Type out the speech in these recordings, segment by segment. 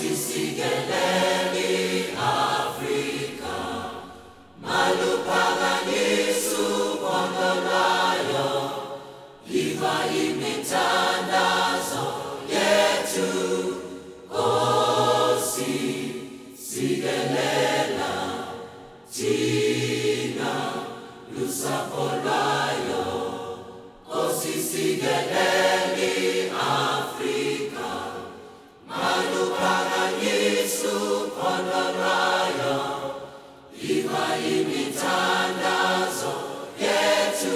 Sigeleni Afrika, malupanganisu kondolayo, iva imitandazo yetu, kosi sigelela, tina lusakolayo, kosi sigeleni Afrika, malupanganisu kondolayo, iva imitandazo yetu,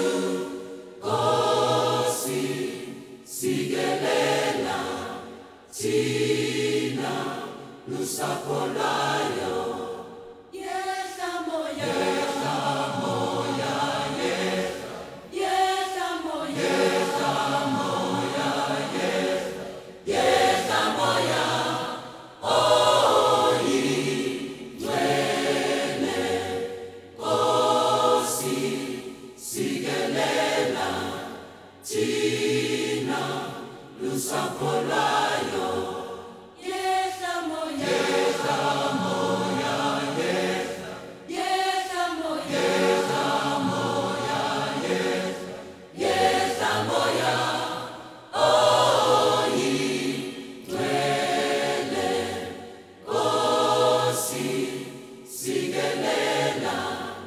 kosi sigelela, tina lusakolayo. Yehla moya, Yehla moya, yehla, yehla moya, yehla moya, yehla, yehla moya, oyi dwele, kosi sigelela, tina lusakolayo. yehla moya, Yehla moya, yehla, yehla moya, yehla moya, yehla, yehla moya, oyi dwele, kosi sigelela,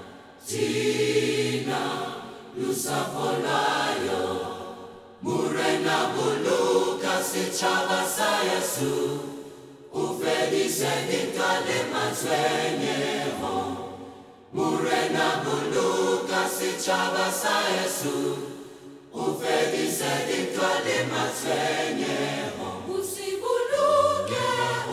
tina lusakolayo. Murena buluka sichaba sa Yesu, ufedise nitwale mazwenyeho. Murena buluka sichaba sa Yesu, ufedise nitwale mazwenyeho. usibuluke,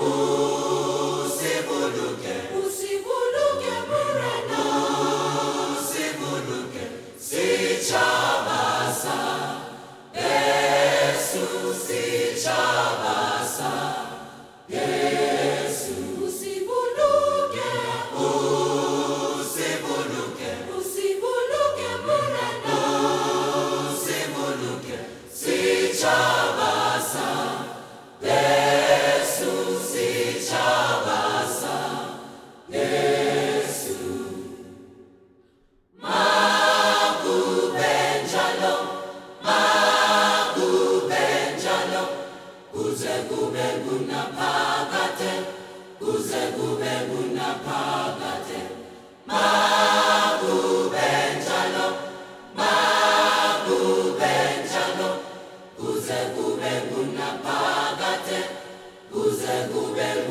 Usibuluke, usibuluke murena, usibuluke, sichaba sa Yesu, sichaba sa Yesu. usibuluke, Usibuluke, usibuluke murena, usibuluke, sichaba sa Yesu, sichaba sa Yesu. Makubenjalo, makubenjalo, kuze kube kunaphakade, kuze kube kunaphakade. Makubenjalo, makubenjalo, kuze kube kunaphakade, kuze kube